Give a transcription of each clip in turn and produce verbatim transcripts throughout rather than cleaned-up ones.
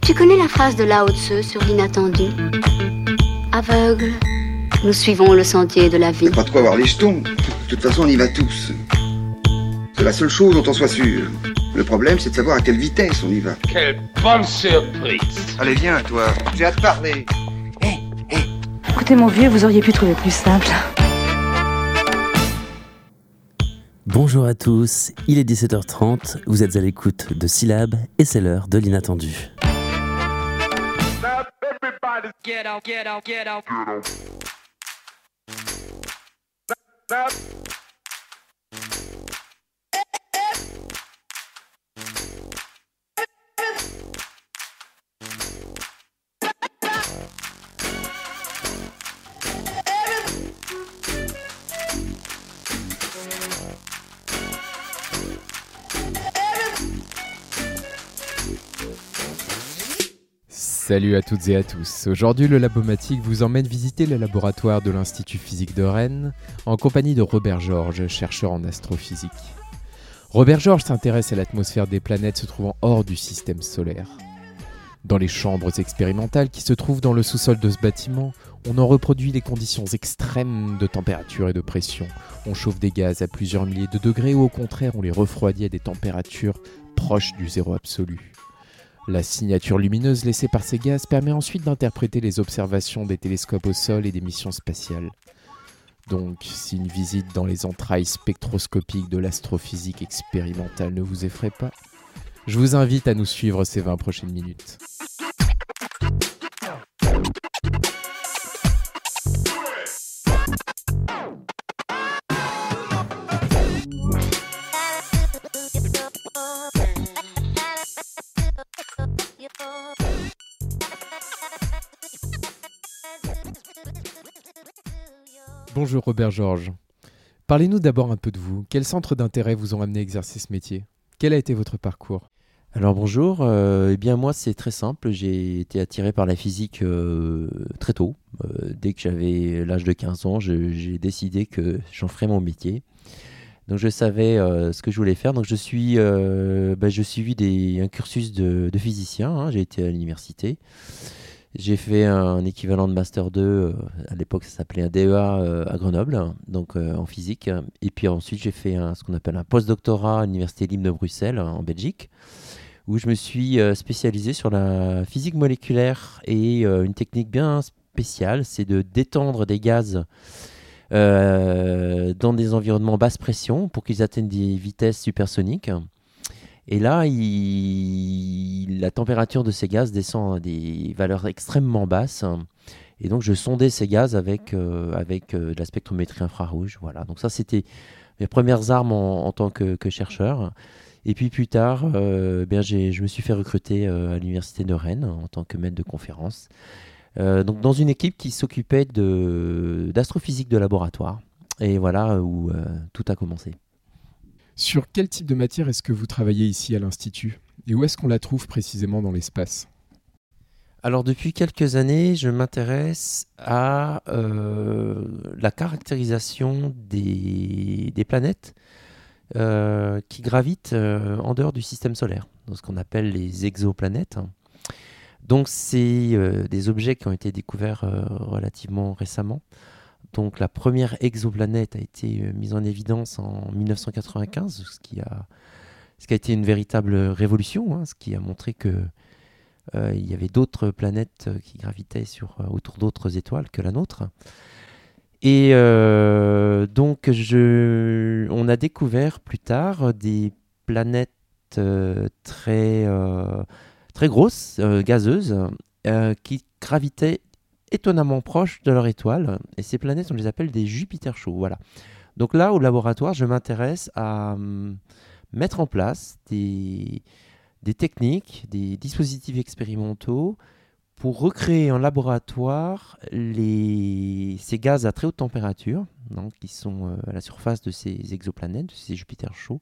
Tu connais la phrase de Lao Tzu sur l'inattendu? Aveugle, nous suivons le sentier de la vie. Pas de quoi avoir les jetons. De toute façon, on y va tous. C'est la seule chose dont on soit sûr. Le problème, c'est de savoir à quelle vitesse on y va. Quelle bonne surprise! Allez, viens, toi. J'ai hâte de parler. Hé, hey, hé hey. Écoutez, mon vieux, vous auriez pu trouver plus simple. Bonjour à tous, il est dix-sept heures trente, vous êtes à l'écoute de Syllab et c'est l'heure de l'inattendu. Get out, get out, get out. Salut à toutes et à tous. Aujourd'hui, le Labomatique vous emmène visiter le laboratoire de l'Institut physique de Rennes en compagnie de Robert Georges, chercheur en astrophysique. Robert Georges s'intéresse à l'atmosphère des planètes se trouvant hors du système solaire. Dans les chambres expérimentales qui se trouvent dans le sous-sol de ce bâtiment, on en reproduit les conditions extrêmes de température et de pression. On chauffe des gaz à plusieurs milliers de degrés ou au contraire on les refroidit à des températures proches du zéro absolu. La signature lumineuse laissée par ces gaz permet ensuite d'interpréter les observations des télescopes au sol et des missions spatiales. Donc, si une visite dans les entrailles spectroscopiques de l'astrophysique expérimentale ne vous effraie pas, je vous invite à nous suivre ces vingt prochaines minutes. Bonjour Robert Georges. Parlez-nous d'abord un peu de vous. Quels centres d'intérêt vous ont amené à exercer ce métier? Quel a été votre parcours? Alors bonjour, euh, eh bien moi c'est très simple, j'ai été attiré par la physique euh, très tôt. Euh, dès que j'avais l'âge de quinze ans, je, j'ai décidé que j'en ferais mon métier. Donc je savais euh, ce que je voulais faire, donc je suis, euh, bah, je suivi des, un cursus de, de physicien, hein. J'ai été à l'université. J'ai fait un équivalent de Master deux, euh, à l'époque ça s'appelait un D E A euh, à Grenoble, donc euh, en physique. Et puis ensuite j'ai fait un, ce qu'on appelle un post-doctorat à l'Université libre de Bruxelles, en Belgique, où je me suis euh, spécialisé sur la physique moléculaire et euh, une technique bien spéciale, c'est de détendre des gaz euh, dans des environnements basse pression pour qu'ils atteignent des vitesses supersoniques. Et là, il... la température de ces gaz descend à des valeurs extrêmement basses. Et donc, je sondais ces gaz avec, euh, avec euh, de la spectrométrie infrarouge. Voilà. Donc ça, c'était mes premières armes en, en tant que, que chercheur. Et puis plus tard, euh, bien, j'ai, je me suis fait recruter euh, à l'Université de Rennes en tant que maître de conférence. Euh, donc dans une équipe qui s'occupait de, d'astrophysique de laboratoire. Et voilà où euh, tout a commencé. Sur quel type de matière est-ce que vous travaillez ici à l'Institut? Et où est-ce qu'on la trouve précisément dans l'espace? Alors depuis quelques années, je m'intéresse à euh, la caractérisation des, des planètes euh, qui gravitent euh, en dehors du système solaire, donc ce qu'on appelle les exoplanètes. Donc c'est euh, des objets qui ont été découverts euh, relativement récemment. Donc la première exoplanète a été euh, mise en évidence en dix-neuf cent quatre-vingt-quinze, ce qui a, ce qui a été une véritable révolution, hein, ce qui a montré que euh, il y avait d'autres planètes qui gravitaient sur, euh, autour d'autres étoiles que la nôtre. Et euh, donc je, on a découvert plus tard des planètes euh, très, euh, très grosses, euh, gazeuses, euh, qui gravitaient étonnamment proches de leur étoile, et ces planètes, on les appelle des Jupiters chauds. Voilà. Donc là, au laboratoire, je m'intéresse à hum, mettre en place des, des techniques, des dispositifs expérimentaux pour recréer en laboratoire les, ces gaz à très haute température, donc, qui sont euh, à la surface de ces exoplanètes, de ces Jupiters chauds,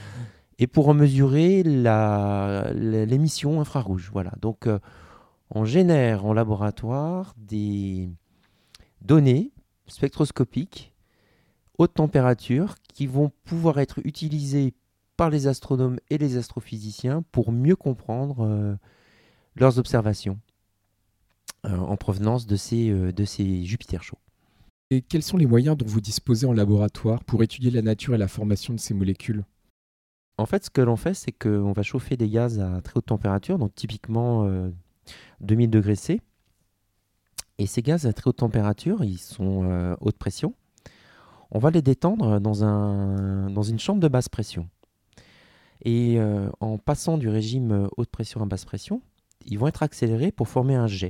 et pour en mesurer la, la, l'émission infrarouge. Voilà. Donc, euh, on génère en laboratoire des données spectroscopiques haute température qui vont pouvoir être utilisées par les astronomes et les astrophysiciens pour mieux comprendre euh, leurs observations euh, en provenance de ces, euh, de ces Jupiters chauds. Et quels sont les moyens dont vous disposez en laboratoire pour étudier la nature et la formation de ces molécules ? En fait, ce que l'on fait, c'est qu'on va chauffer des gaz à très haute température, donc typiquement euh, deux mille degrés C. Et ces gaz à très haute température, ils sont euh, haute pression. On va les détendre dans, un, dans une chambre de basse pression. Et euh, en passant du régime haute pression à basse pression, ils vont être accélérés pour former un jet.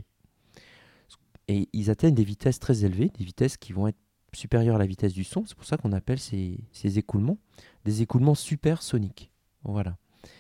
Et ils atteignent des vitesses très élevées, des vitesses qui vont être supérieures à la vitesse du son. C'est pour ça qu'on appelle ces, ces écoulements des écoulements supersoniques. Voilà.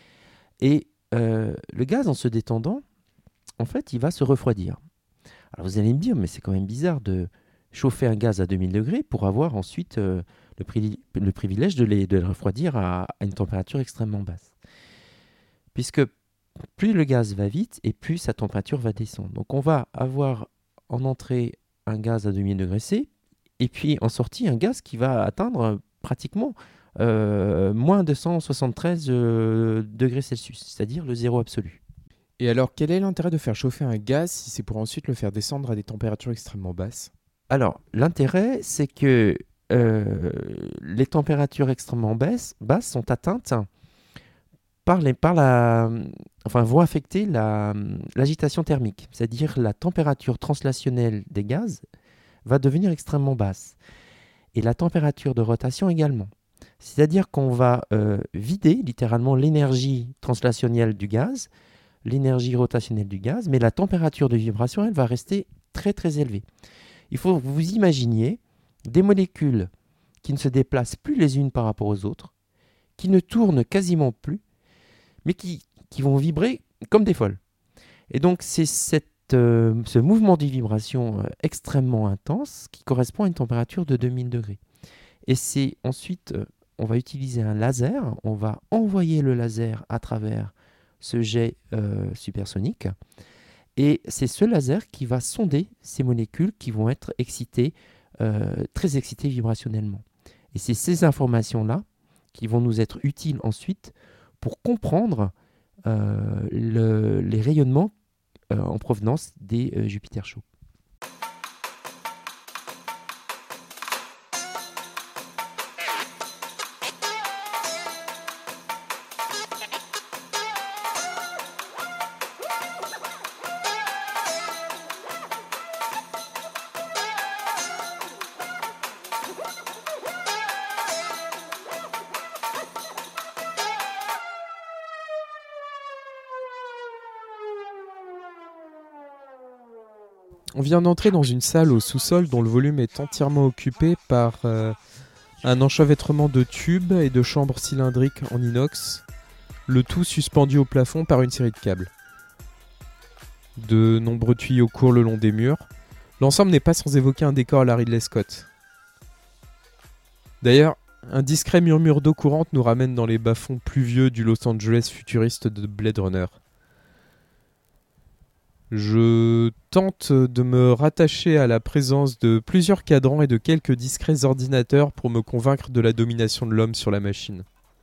Et euh, le gaz, en se détendant, en fait, il va se refroidir. Alors vous allez me dire, mais c'est quand même bizarre de chauffer un gaz à deux mille degrés pour avoir ensuite euh, le, pri- le privilège de, les, de le refroidir à, à une température extrêmement basse. Puisque plus le gaz va vite et plus sa température va descendre. Donc on va avoir en entrée un gaz à deux mille degrés C et puis en sortie un gaz qui va atteindre pratiquement euh, moins deux cent soixante-treize euh, degrés Celsius, c'est-à-dire le zéro absolu. Et alors, quel est l'intérêt de faire chauffer un gaz si c'est pour ensuite le faire descendre à des températures extrêmement basses ? Alors, l'intérêt, c'est que euh, les températures extrêmement basses, basses sont atteintes par, les, par la, enfin, vont affecter la, l'agitation thermique, c'est-à-dire la température translationnelle des gaz va devenir extrêmement basse et la température de rotation également. C'est-à-dire qu'on va euh, vider littéralement l'énergie translationnelle du gaz, l'énergie rotationnelle du gaz, mais la température de vibration, elle va rester très très élevée. Il faut que vous imaginiez des molécules qui ne se déplacent plus les unes par rapport aux autres, qui ne tournent quasiment plus, mais qui, qui vont vibrer comme des folles. Et donc c'est cette, euh, ce mouvement de vibration euh, extrêmement intense qui correspond à une température de deux mille degrés. Et c'est ensuite, euh, on va utiliser un laser, on va envoyer le laser à travers ce jet euh, supersonique. Et c'est ce laser qui va sonder ces molécules qui vont être excitées, euh, très excitées vibrationnellement. Et c'est ces informations-là qui vont nous être utiles ensuite pour comprendre euh, le, les rayonnements euh, en provenance des euh, Jupiters chauds. On vient d'entrer dans une salle au sous-sol dont le volume est entièrement occupé par euh, un enchevêtrement de tubes et de chambres cylindriques en inox, le tout suspendu au plafond par une série de câbles. De nombreux tuyaux courent le long des murs. L'ensemble n'est pas sans évoquer un décor à la Ridley Scott. D'ailleurs, un discret murmure d'eau courante nous ramène dans les bas-fonds pluvieux du Los Angeles futuriste de Blade Runner. Je tente de me rattacher à la présence de plusieurs cadrans et de quelques discrets ordinateurs pour me convaincre de la domination de l'homme sur la machine.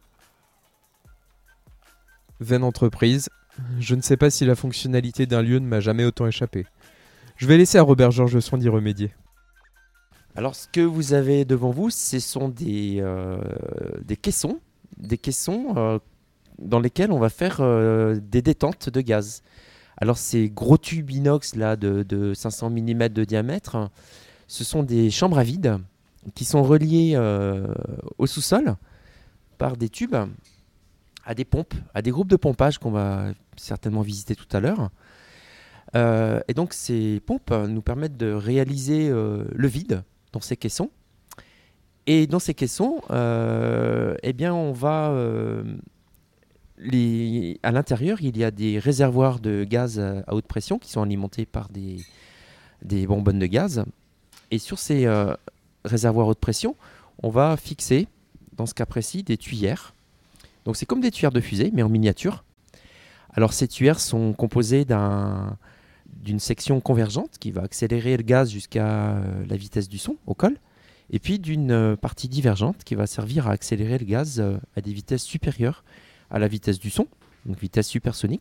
Vaine entreprise, je ne sais pas si la fonctionnalité d'un lieu ne m'a jamais autant échappé. Je vais laisser à Robert George le soin d'y remédier. Alors ce que vous avez devant vous, ce sont des, euh, des caissons, des caissons euh, dans lesquels on va faire euh, des détentes de gaz. Alors ces gros tubes inox là, de, de cinq cents millimètres de diamètre, ce sont des chambres à vide qui sont reliées euh, au sous-sol par des tubes à des pompes, à des groupes de pompage qu'on va certainement visiter tout à l'heure. Euh, et donc ces pompes nous permettent de réaliser euh, le vide dans ces caissons. Et dans ces caissons, euh, eh bien on va... Euh, Les, à l'intérieur, il y a des réservoirs de gaz à haute pression qui sont alimentés par des, des bonbonnes de gaz. Et sur ces euh, réservoirs à haute pression, on va fixer, dans ce cas précis, des tuyères. Donc c'est comme des tuyères de fusée, mais en miniature. Alors ces tuyères sont composées d'un, d'une section convergente qui va accélérer le gaz jusqu'à euh, la vitesse du son au col, et puis d'une euh, partie divergente qui va servir à accélérer le gaz euh, à des vitesses supérieures à la vitesse du son, donc vitesse supersonique.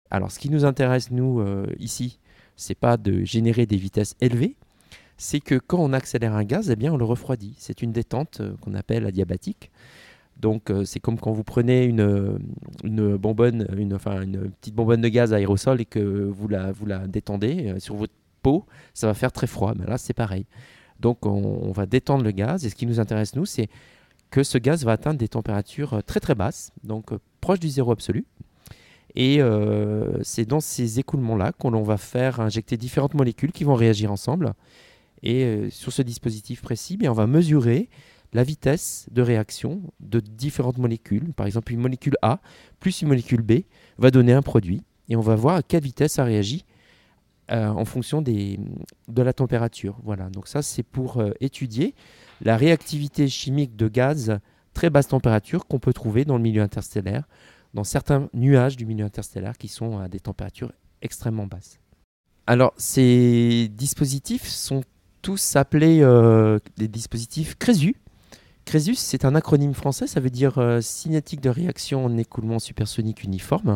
Alors, ce qui nous intéresse, nous, euh, ici, c'est pas de générer des vitesses élevées, c'est que quand on accélère un gaz, eh bien, on le refroidit. C'est une détente euh, qu'on appelle adiabatique. Donc, euh, c'est comme quand vous prenez une, une bonbonne, une, enfin, une petite bonbonne de gaz à aérosol et que vous la, vous la détendez euh, sur votre peau, ça va faire très froid. Mais là, c'est pareil. Donc, on, on va détendre le gaz. Et ce qui nous intéresse, nous, c'est que ce gaz va atteindre des températures très, très basses, donc euh, proches du zéro absolu. Et euh, c'est dans ces écoulements-là qu'on va faire injecter différentes molécules qui vont réagir ensemble. Et euh, sur ce dispositif précis, bien, on va mesurer la vitesse de réaction de différentes molécules. Par exemple, une molécule A plus une molécule B va donner un produit. Et on va voir à quelle vitesse ça réagit euh, en fonction des, de la température. Voilà. Donc ça, c'est pour euh, étudier la réactivité chimique de gaz très basse température qu'on peut trouver dans le milieu interstellaire, dans certains nuages du milieu interstellaire qui sont à des températures extrêmement basses. Alors, ces dispositifs sont tous appelés euh, des dispositifs CRESU. CRESU, c'est un acronyme français, ça veut dire euh, cinétique de réaction en écoulement supersonique uniforme.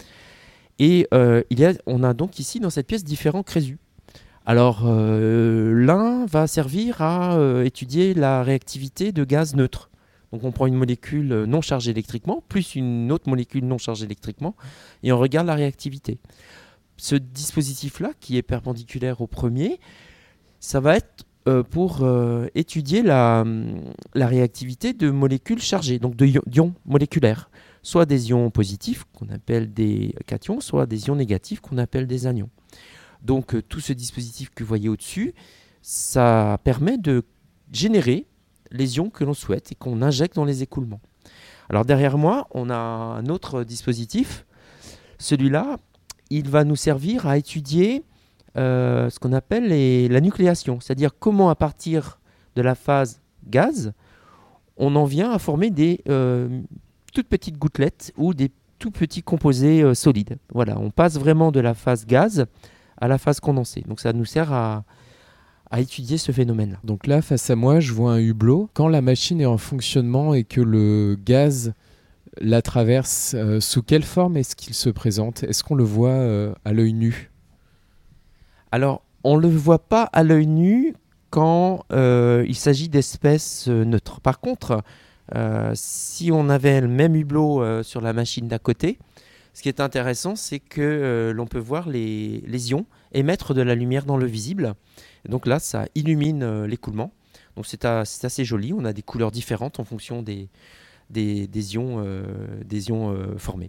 Et euh, il y a, on a donc ici dans cette pièce différents CRESU. Alors, euh, l'un va servir à euh, étudier la réactivité de gaz neutres. Donc, on prend une molécule non chargée électriquement, plus une autre molécule non chargée électriquement, et on regarde la réactivité. Ce dispositif-là, qui est perpendiculaire au premier, ça va être euh, pour euh, étudier la, la réactivité de molécules chargées, donc de ions moléculaires, soit des ions positifs, qu'on appelle des cations, soit des ions négatifs, qu'on appelle des anions. Donc, euh, tout ce dispositif que vous voyez au-dessus, ça permet de générer les ions que l'on souhaite et qu'on injecte dans les écoulements. Alors derrière moi, on a un autre dispositif. Celui-là, il va nous servir à étudier euh, ce qu'on appelle les, la nucléation, c'est-à-dire comment à partir de la phase gaz, on en vient à former des euh, toutes petites gouttelettes ou des tout petits composés euh, solides. Voilà, on passe vraiment de la phase gaz à la phase condensée. Donc ça nous sert à à étudier ce phénomène-là. Donc là, face à moi, je vois un hublot. Quand la machine est en fonctionnement et que le gaz la traverse, euh, sous quelle forme est-ce qu'il se présente ? Est-ce qu'on le voit euh, à l'œil nu ? Alors, on ne le voit pas à l'œil nu quand euh, il s'agit d'espèces euh, neutres. Par contre, euh, si on avait le même hublot euh, sur la machine d'à côté, ce qui est intéressant, c'est que euh, l'on peut voir les, les ions émettre de la lumière dans le visible. Et donc là, ça illumine euh, l'écoulement. Donc c'est, à, c'est assez joli. On a des couleurs différentes en fonction des, des, des ions, euh, des ions euh, formés.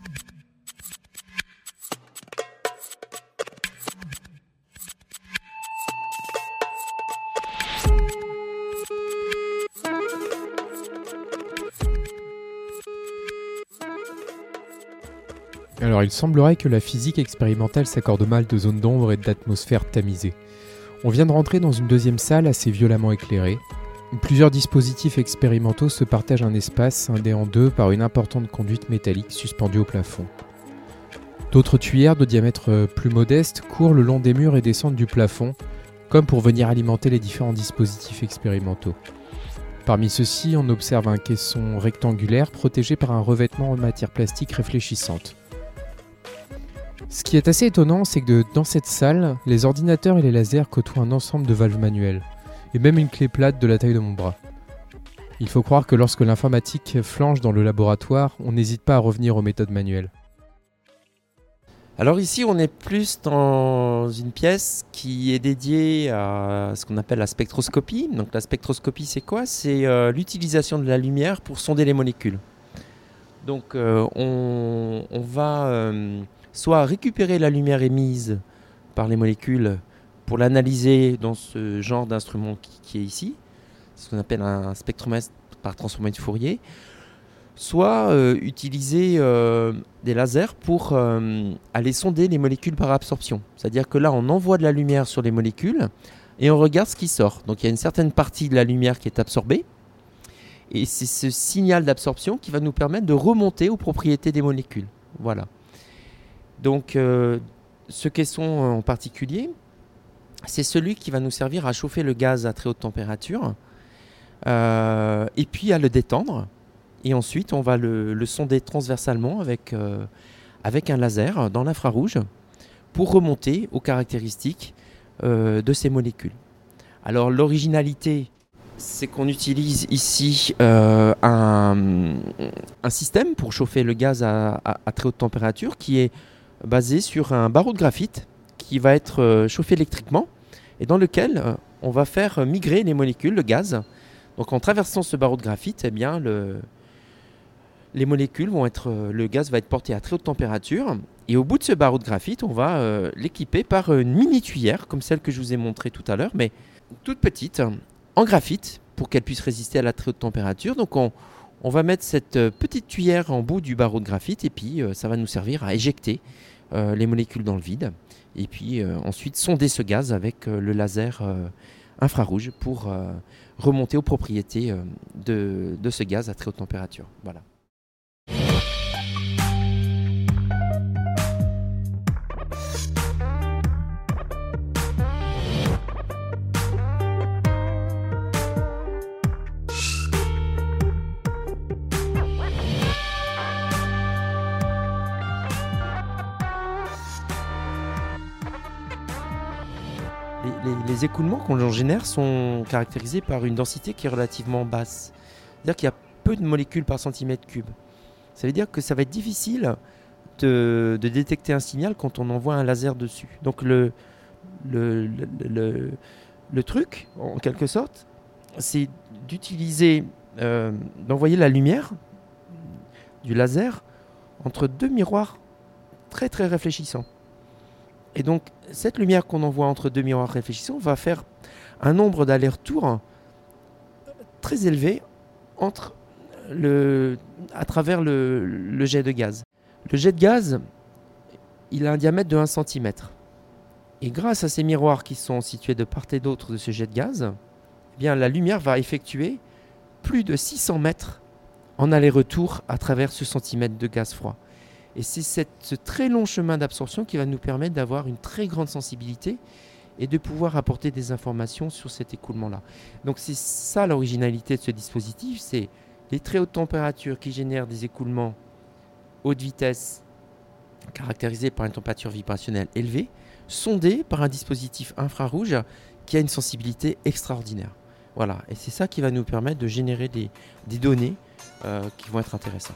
Alors, il semblerait que la physique expérimentale s'accorde mal de zones d'ombre et d'atmosphères tamisées. On vient de rentrer dans une deuxième salle assez violemment éclairée. Plusieurs dispositifs expérimentaux se partagent un espace scindé en deux par une importante conduite métallique suspendue au plafond. D'autres tuyères de diamètre plus modeste courent le long des murs et descendent du plafond, comme pour venir alimenter les différents dispositifs expérimentaux. Parmi ceux-ci, on observe un caisson rectangulaire protégé par un revêtement en matière plastique réfléchissante. Ce qui est assez étonnant, c'est que dans cette salle, les ordinateurs et les lasers côtoient un ensemble de valves manuelles, et même une clé plate de la taille de mon bras. Il faut croire que lorsque l'informatique flanche dans le laboratoire, on n'hésite pas à revenir aux méthodes manuelles. Alors ici, on est plus dans une pièce qui est dédiée à ce qu'on appelle la spectroscopie. Donc la spectroscopie, c'est quoi ? C'est euh, l'utilisation de la lumière pour sonder les molécules. Donc euh, on, on va... Euh, soit récupérer la lumière émise par les molécules pour l'analyser dans ce genre d'instrument qui, qui est ici, ce qu'on appelle un spectromètre par transformation de Fourier, soit euh, utiliser euh, des lasers pour euh, aller sonder les molécules par absorption. C'est-à-dire que là, on envoie de la lumière sur les molécules et on regarde ce qui sort. Donc il y a une certaine partie de la lumière qui est absorbée et c'est ce signal d'absorption qui va nous permettre de remonter aux propriétés des molécules. Voilà. Donc, euh, ce caisson en particulier, c'est celui qui va nous servir à chauffer le gaz à très haute température euh, et puis à le détendre. Et ensuite, on va le, le sonder transversalement avec, euh, avec un laser dans l'infrarouge pour remonter aux caractéristiques euh, de ces molécules. Alors l'originalité, c'est qu'on utilise ici euh, un, un système pour chauffer le gaz à, à, à très haute température qui est basé sur un barreau de graphite qui va être euh, chauffé électriquement et dans lequel euh, on va faire migrer les molécules, le gaz. Donc en traversant ce barreau de graphite, eh bien, le, les molécules vont être, euh, le gaz va être porté à très haute température et au bout de ce barreau de graphite, on va euh, l'équiper par une mini tuyère comme celle que je vous ai montrée tout à l'heure, mais toute petite, en graphite, pour qu'elle puisse résister à la très haute température. Donc on, on va mettre cette petite tuyère en bout du barreau de graphite et puis euh, ça va nous servir à éjecter euh, les molécules dans le vide. Et puis euh, ensuite sonder ce gaz avec euh, le laser euh, infrarouge pour euh, remonter aux propriétés euh, de, de ce gaz à très haute température. Voilà. Les, les, les écoulements qu'on génère sont caractérisés par une densité qui est relativement basse. C'est-à-dire qu'il y a peu de molécules par centimètre cube. Ça veut dire que ça va être difficile de, de détecter un signal quand on envoie un laser dessus. Donc le, le, le, le, le truc, en quelque sorte, c'est d'utiliser, euh, d'envoyer la lumière du laser entre deux miroirs très très réfléchissants. Et donc, cette lumière qu'on envoie entre deux miroirs réfléchissants va faire un nombre d'allers-retours très élevé entre le, à travers le, le jet de gaz. Le jet de gaz, il a un diamètre de un centimètre. Et grâce à ces miroirs qui sont situés de part et d'autre de ce jet de gaz, eh bien, la lumière va effectuer plus de six cents mètres en aller-retour à travers ce centimètre de gaz froid. Et c'est cette, ce très long chemin d'absorption qui va nous permettre d'avoir une très grande sensibilité et de pouvoir apporter des informations sur cet écoulement-là. Donc c'est ça l'originalité de ce dispositif, c'est les très hautes températures qui génèrent des écoulements haute vitesse caractérisés par une température vibrationnelle élevée, sondés par un dispositif infrarouge qui a une sensibilité extraordinaire. Voilà, et c'est ça qui va nous permettre de générer des, des données euh, qui vont être intéressantes.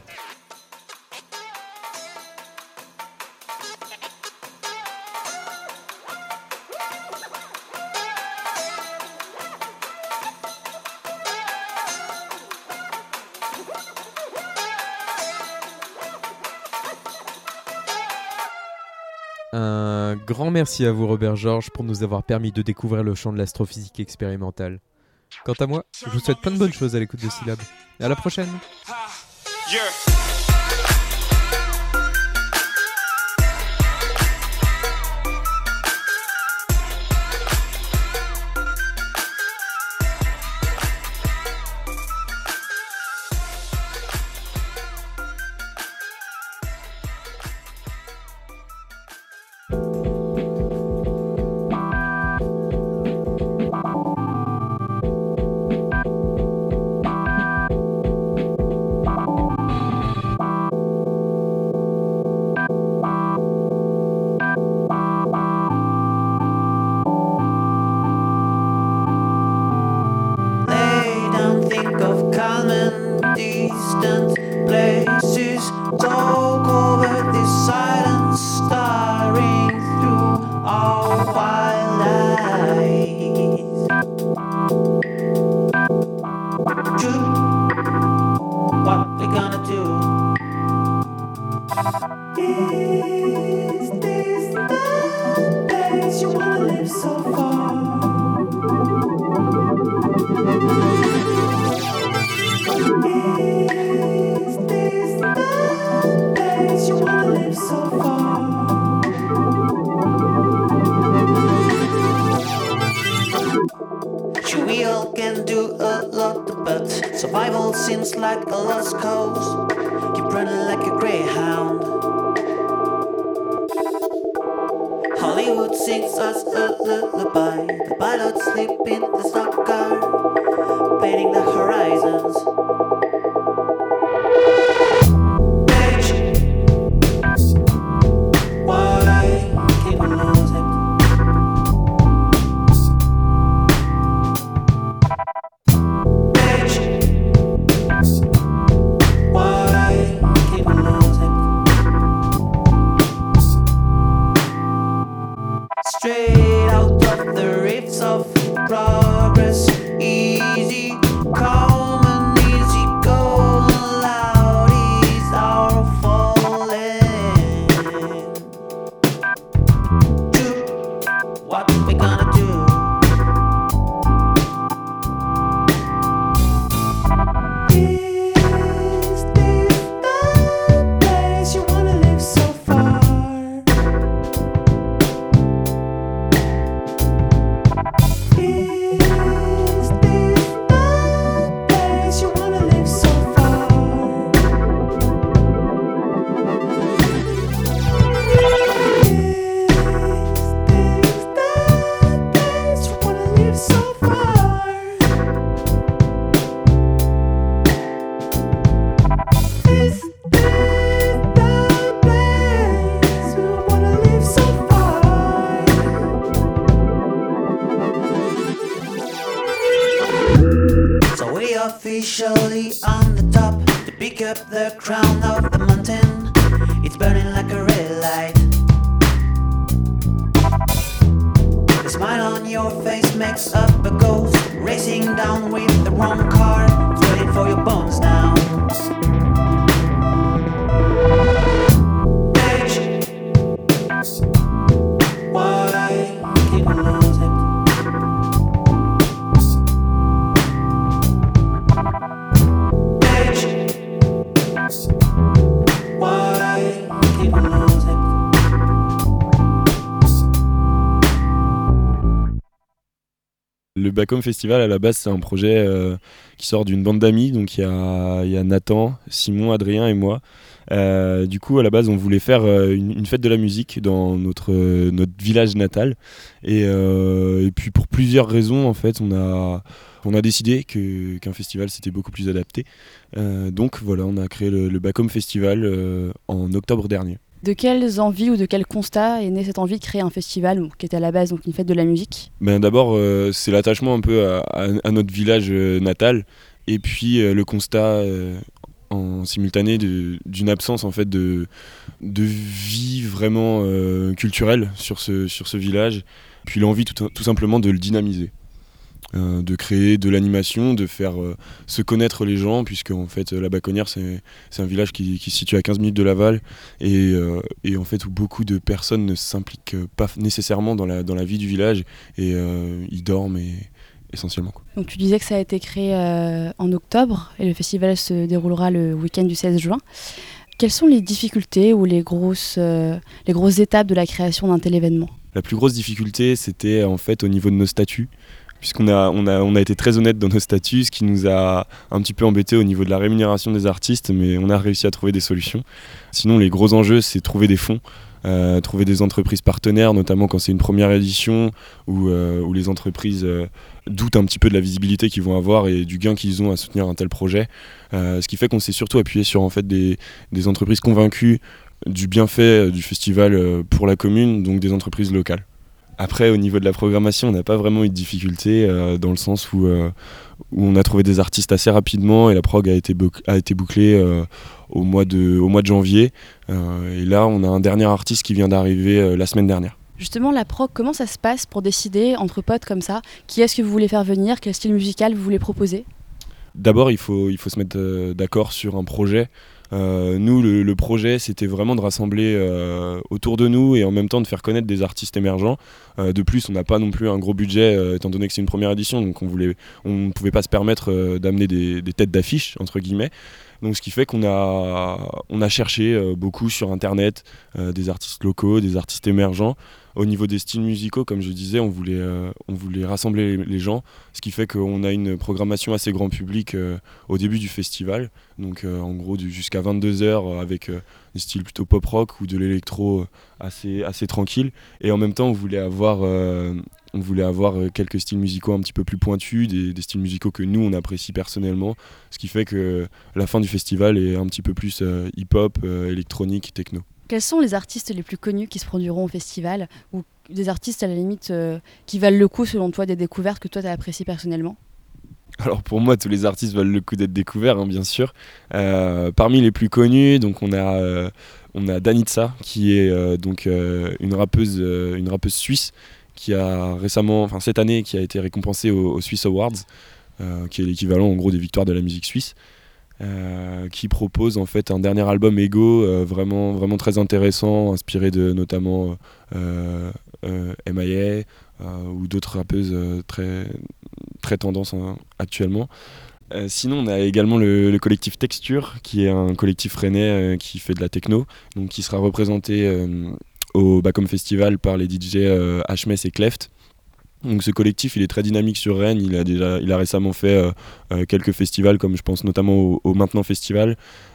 Un grand merci à vous Robert Georges pour nous avoir permis de découvrir le champ de l'astrophysique expérimentale. Quant à moi, je vous souhaite plein de bonnes choses à l'écoute de Syllab. Et à la prochaine. Yeah. Survival seems like a lost cause. Keep running like a greyhound. Hollywood sings us a lullaby. The pilots sleep in the stock car, painting the horizons. Edge. what we gonna do. Is this the place you wanna live so far? Is this the place you wanna live so far? Officially on the top to pick up the crown of the mountain. It's burning like a red light. The smile on your face makes up a ghost, racing down with the wrong car. It's waiting for your bones now. Page, why keep losing? Le Back Home Festival, à la base, c'est un projet euh, qui sort d'une bande d'amis. Donc il y a, y a Nathan, Simon, Adrien et moi. Euh, du coup, à la base, on voulait faire euh, une, une fête de la musique dans notre, euh, notre village natal. Et, euh, et puis pour plusieurs raisons, en fait, on a, on a décidé que, qu'un festival, c'était beaucoup plus adapté. Euh, donc voilà, on a créé le, le Back Home Festival euh, en octobre dernier. De quelles envies ou de quel constat est née cette envie de créer un festival qui était à la base donc une fête de la musique ? Ben d'abord, euh, c'est l'attachement un peu à, à, à notre village euh, natal, et puis euh, le constat euh, en simultané de, d'une absence en fait de, de vie vraiment euh, culturelle sur ce, sur ce village, puis l'envie tout, tout simplement de le dynamiser. Euh, de créer de l'animation, de faire euh, se connaître les gens, puisque en fait la Baconnière c'est, c'est un village qui, qui se situe à quinze minutes de Laval et, euh, et en fait où beaucoup de personnes ne s'impliquent pas nécessairement dans la, dans la vie du village et euh, ils dorment et, essentiellement. Quoi. Donc tu disais que ça a été créé euh, en octobre et le festival se déroulera le week-end du seize juin. Quelles sont les difficultés ou les grosses, euh, les grosses étapes de la création d'un tel événement ? La plus grosse difficulté c'était en fait au niveau de nos statuts. Puisqu'on a, on a, on a été très honnête dans nos statuts, ce qui nous a un petit peu embêté au niveau de la rémunération des artistes, mais on a réussi à trouver des solutions. Sinon, les gros enjeux, c'est trouver des fonds, euh, trouver des entreprises partenaires, notamment quand c'est une première édition, où, euh, où les entreprises euh, doutent un petit peu de la visibilité qu'ils vont avoir et du gain qu'ils ont à soutenir un tel projet. Euh, ce qui fait qu'on s'est surtout appuyé sur en fait, des, des entreprises convaincues du bienfait du festival pour la commune, donc des entreprises locales. Après, au niveau de la programmation, on n'a pas vraiment eu de difficultés euh, dans le sens où, euh, où on a trouvé des artistes assez rapidement et la prog a été, bouc- a été bouclée euh, au, mois de, au mois de janvier. Euh, et là, on a un dernier artiste qui vient d'arriver euh, la semaine dernière. Justement, la prog, comment ça se passe pour décider entre potes comme ça ? Qui est-ce que vous voulez faire venir ? Quel style musical vous voulez proposer ? D'abord, il faut, il faut se mettre euh, d'accord sur un projet. Euh, nous, le, le projet, c'était vraiment de rassembler euh, autour de nous et en même temps de faire connaître des artistes émergents. Euh, de plus, on n'a pas non plus un gros budget, euh, étant donné que c'est une première édition, donc on voulait, on ne pouvait pas se permettre euh, d'amener des, des têtes d'affiche, entre guillemets. Donc, ce qui fait qu'on a, on a cherché euh, beaucoup sur Internet euh, des artistes locaux, des artistes émergents. Au niveau des styles musicaux, comme je disais, on voulait, euh, on voulait rassembler les, les gens, ce qui fait qu'on a une programmation assez grand public euh, au début du festival, donc euh, en gros du, jusqu'à vingt-deux heures euh, avec euh, des styles plutôt pop-rock ou de l'électro euh, assez, assez tranquille. Et en même temps, on voulait avoir, euh, on voulait avoir quelques styles musicaux un petit peu plus pointus, des, des styles musicaux que nous, on apprécie personnellement, ce qui fait que la fin du festival est un petit peu plus euh, hip-hop, euh, électronique, techno. Quels sont les artistes les plus connus qui se produiront au festival ou des artistes à la limite euh, qui valent le coup selon toi, des découvertes que toi tu as appréciées personnellement ? Alors pour moi, tous les artistes valent le coup d'être découverts, hein, bien sûr. Euh, parmi les plus connus, donc on a, euh, on a Danitza, qui est euh, donc euh, une rappeuse, euh, une rappeuse suisse qui a récemment, enfin cette année, qui a été récompensée aux, aux Swiss Awards, euh, qui est l'équivalent en gros des victoires de la musique suisse. Euh, qui propose en fait un dernier album Ego euh, vraiment, vraiment très intéressant, inspiré de notamment euh, euh, M I A, euh, ou d'autres rappeuses euh, très, très tendance hein, actuellement. Euh, sinon, on a également le, le collectif Texture, qui est un collectif rennais euh, qui fait de la techno, donc qui sera représenté euh, au Bacom Festival par les D J euh, H-Mess et Cleft. Donc ce collectif, il est très dynamique sur Rennes. Il a déjà, il a récemment fait euh, euh, quelques festivals, comme je pense notamment au, au Maintenant Festival.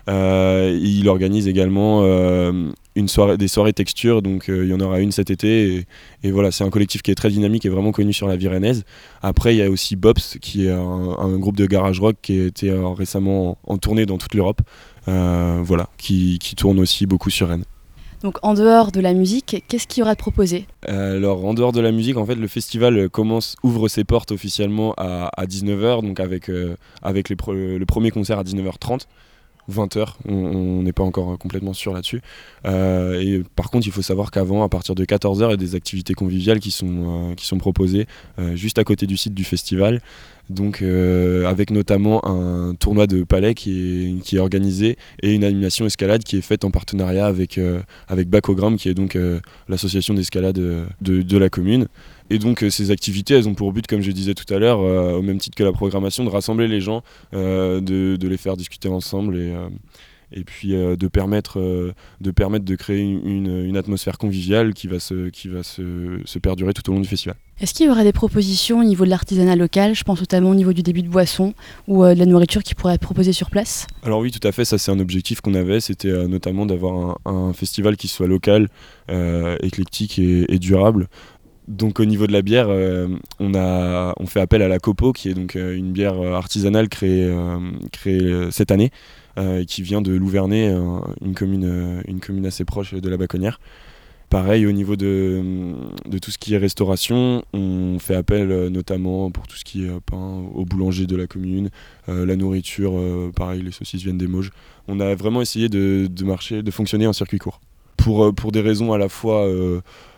Euh, il organise également euh, une soirée, des soirées texture, donc euh, il y en aura une cet été. Et, et voilà, c'est un collectif qui est très dynamique et vraiment connu sur la vie rennaise. Après, il y a aussi Bobs, qui est un, un groupe de garage rock qui a été euh, récemment en, en tournée dans toute l'Europe. Euh, voilà, qui, qui tourne aussi beaucoup sur Rennes. Donc en dehors de la musique, qu'est-ce qu'il y aura de proposé ? euh, Alors en dehors de la musique, en fait, le festival commence, ouvre ses portes officiellement à, à dix-neuf heures, donc avec, euh, avec les pre- le premier concert à dix-neuf heures trente. vingt heures, on n'est pas encore complètement sûr là-dessus. Euh, et par contre, il faut savoir qu'avant, à partir de quatorze heures, il y a des activités conviviales qui sont, euh, qui sont proposées euh, juste à côté du site du festival. Donc, euh, avec notamment un tournoi de palais qui est, qui est organisé et une animation escalade qui est faite en partenariat avec, euh, avec Bacogram, qui est donc euh, l'association d'escalade de, de la commune. Et donc euh, ces activités, elles ont pour but, comme je disais tout à l'heure, euh, au même titre que la programmation, de rassembler les gens, euh, de, de les faire discuter ensemble et, euh, et puis euh, de, permettre, euh, de permettre de créer une, une atmosphère conviviale qui va, se, qui va se, se perdurer tout au long du festival. Est-ce qu'il y aurait des propositions au niveau de l'artisanat local ? Je pense notamment au niveau du débit de boissons ou euh, de la nourriture qui pourrait être proposée sur place ? Alors oui, tout à fait, ça c'est un objectif qu'on avait, c'était euh, notamment d'avoir un, un festival qui soit local, euh, éclectique et, et durable. Donc au niveau de la bière, euh, on, a, on fait appel à la Copo, qui est donc euh, une bière artisanale créée, euh, créée euh, cette année, euh, qui vient de Louvernay, euh, une, commune, euh, une commune assez proche de la Baconnière. Pareil, au niveau de, de tout ce qui est restauration, on fait appel euh, notamment pour tout ce qui est euh, pain au boulanger de la commune, euh, la nourriture, euh, pareil, les saucisses viennent des Mauges. On a vraiment essayé de, de marcher, de fonctionner en circuit court. Pour, pour des raisons à la fois euh,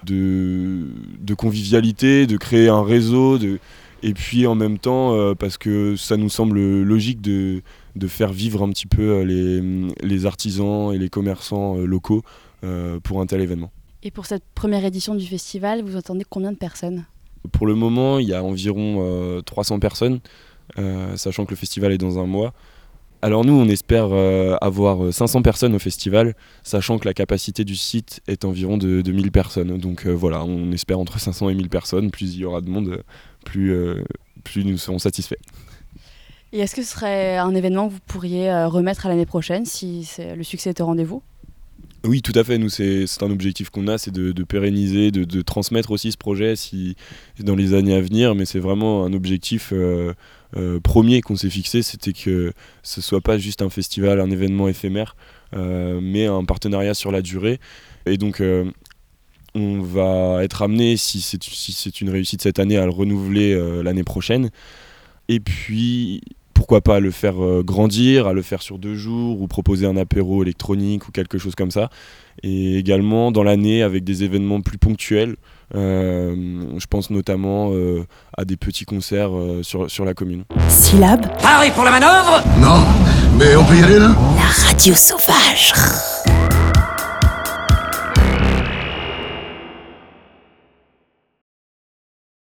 de, de convivialité, de créer un réseau, de, et puis en même temps euh, parce que ça nous semble logique de, de faire vivre un petit peu les, les artisans et les commerçants euh, locaux euh, pour un tel événement. Et pour cette première édition du festival, vous attendez combien de personnes ? Pour le moment, il y a environ euh, trois cents personnes, euh, sachant que le festival est dans un mois. Alors nous, on espère euh, avoir cinq cents personnes au festival, sachant que la capacité du site est environ de, de mille personnes. Donc euh, voilà, on espère entre cinq cents et mille personnes. Plus il y aura de monde, plus, euh, plus nous serons satisfaits. Et est-ce que ce serait un événement que vous pourriez euh, remettre à l'année prochaine si c'est, le succès est au rendez-vous ? Oui, tout à fait. Nous, c'est, c'est un objectif qu'on a, c'est de, de pérenniser, de, de transmettre aussi ce projet si, dans les années à venir. Mais c'est vraiment un objectif euh, euh, premier qu'on s'est fixé, c'était que ce soit pas juste un festival, un événement éphémère, euh, mais un partenariat sur la durée. Et donc, euh, on va être amené, si c'est, si c'est une réussite cette année, à le renouveler euh, l'année prochaine. Et puis, pourquoi pas le faire euh, grandir, à le faire sur deux jours ou proposer un apéro électronique ou quelque chose comme ça. Et également dans l'année avec des événements plus ponctuels. Euh, je pense notamment euh, à des petits concerts euh, sur, sur la commune. Syllabe. Pareil pour la manœuvre ? Non, mais on peut y aller là ? La radio sauvage.